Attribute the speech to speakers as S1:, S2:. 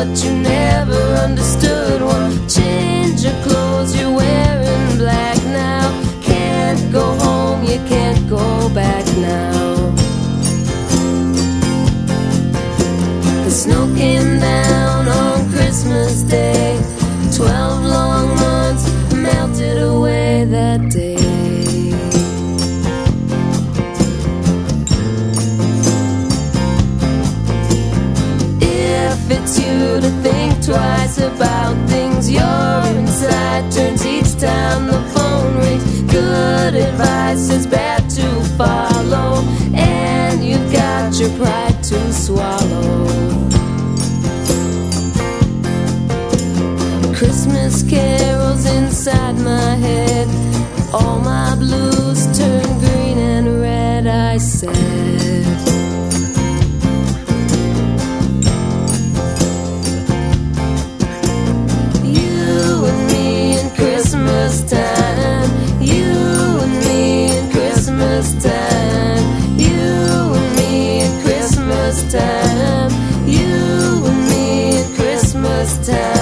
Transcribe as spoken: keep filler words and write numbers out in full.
S1: but you never understood one. Change your clothes, you're wearing black now. Can't go home, you can't go back now. The snow came down on Christmas Day. Twelve long months melted away that day. If it's you to think twice about things, your inside turns each time the phone rings. Good advice is bad to follow, and you've got your pride to swallow. Christmas carols inside my head, all my blues turn green and red, I said. You and me in Christmas time, you and me in Christmas time, you and me in Christmas time, you and me in Christmas time.